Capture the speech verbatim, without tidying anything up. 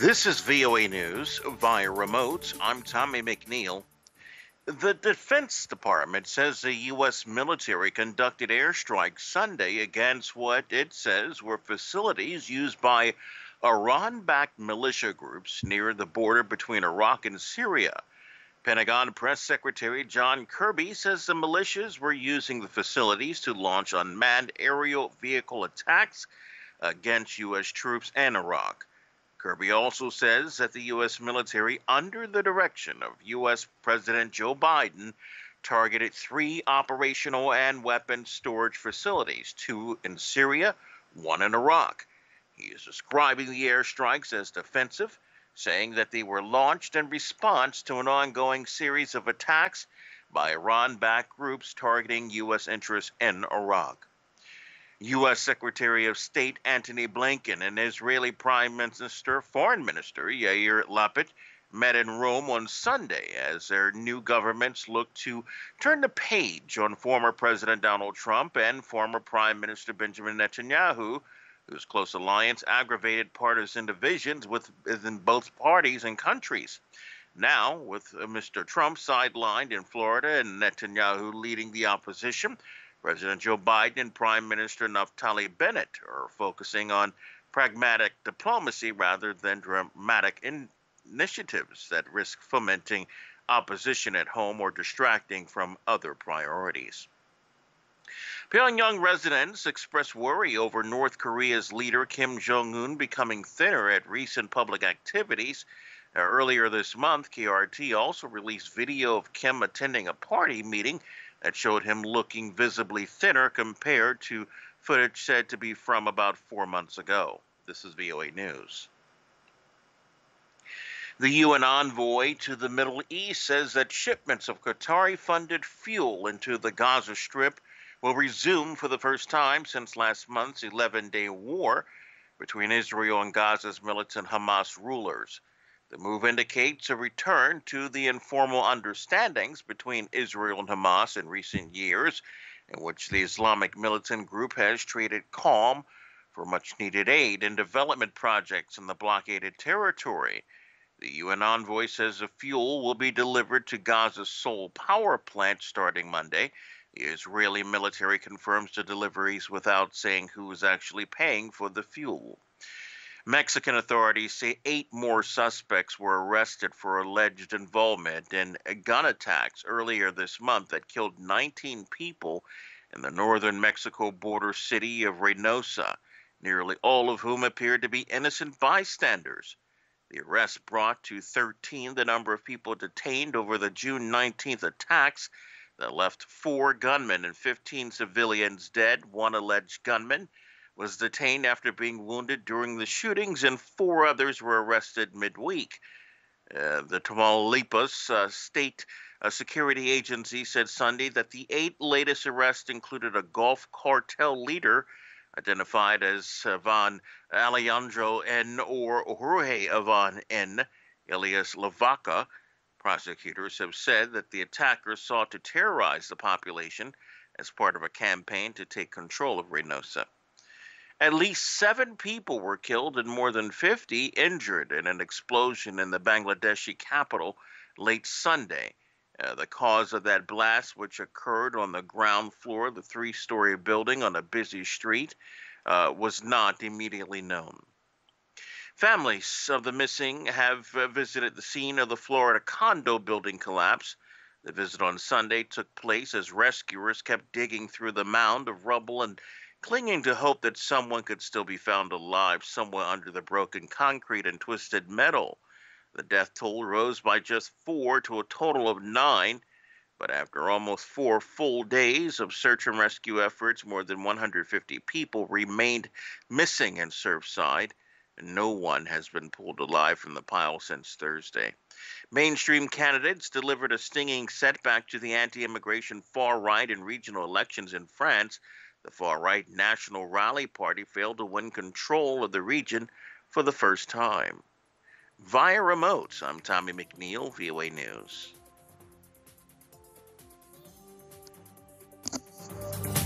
This is V O A News via remote. I'm Tommy McNeil. The Defense Department says the U S military conducted airstrikes Sunday against what it says were facilities used by Iran-backed militia groups near the border between Iraq and Syria. Pentagon Press Secretary John Kirby says the militias were using the facilities to launch unmanned aerial vehicle attacks against U S troops and Iraq. Kirby also says that the U S military, under the direction of U S President Joe Biden, targeted three operational and weapons storage facilities, two in Syria, one in Iraq. He is describing the airstrikes as defensive, saying that they were launched in response to an ongoing series of attacks by Iran-backed groups targeting U S interests in Iraq. U S Secretary of State Antony Blinken and Israeli Prime Minister, Foreign Minister Yair Lapid met in Rome on Sunday as their new governments look to turn the page on former President Donald Trump and former Prime Minister Benjamin Netanyahu, whose close alliance aggravated partisan divisions within both parties and countries. Now, with Mister Trump sidelined in Florida and Netanyahu leading the opposition, President Joe Biden and Prime Minister Naftali Bennett are focusing on pragmatic diplomacy rather than dramatic in initiatives that risk fomenting opposition at home or distracting from other priorities. Pyongyang residents expressed worry over North Korea's leader Kim Jong-un becoming thinner at recent public activities. Uh, earlier this month, K R T also released video of Kim attending a party meeting that showed him looking visibly thinner compared to footage said to be from about four months ago. This is V O A News. The U N envoy to the Middle East says that shipments of Qatari-funded fuel into the Gaza Strip will resume for the first time since last month's eleven-day war between Israel and Gaza's militant Hamas rulers. The move indicates a return to the informal understandings between Israel and Hamas in recent years, in which the Islamic militant group has traded calm for much-needed aid and development projects in the blockaded territory. The U N envoy says the fuel will be delivered to Gaza's Sol power plant starting Monday. The Israeli military confirms the deliveries without saying who is actually paying for the fuel. Mexican authorities say eight more suspects were arrested for alleged involvement in gun attacks earlier this month that killed nineteen people in the northern Mexico border city of Reynosa, nearly all of whom appeared to be innocent bystanders. The arrest brought to thirteen the number of people detained over the June nineteenth attacks that left four gunmen and fifteen civilians dead. One alleged gunman was detained after being wounded during the shootings, and four others were arrested midweek. Uh, the Tamaulipas uh, State uh, Security Agency said Sunday that the eight latest arrests included a Gulf cartel leader identified as Ivan Alejandro N. or Jorge Ivan N., alias Lavaca. Prosecutors have said that the attackers sought to terrorize the population as part of a campaign to take control of Reynosa. At least seven people were killed and more than fifty injured in an explosion in the Bangladeshi capital late Sunday. Uh, the cause of that blast, which occurred on the ground floor of the three-story building on a busy street, uh, was not immediately known. Families of the missing have uh, visited the scene of the Florida condo building collapse. The visit on Sunday took place as rescuers kept digging through the mound of rubble and clinging to hope that someone could still be found alive somewhere under the broken concrete and twisted metal. The death toll rose by just four to a total of nine, but after almost four full days of search and rescue efforts, more than one hundred fifty people remained missing in Surfside, and no one has been pulled alive from the pile since Thursday. Mainstream candidates delivered a stinging setback to the anti-immigration far-right in regional elections in France. The far-right National Rally Party failed to win control of the region for the first time. Via remote, I'm Tommy McNeil, V O A News.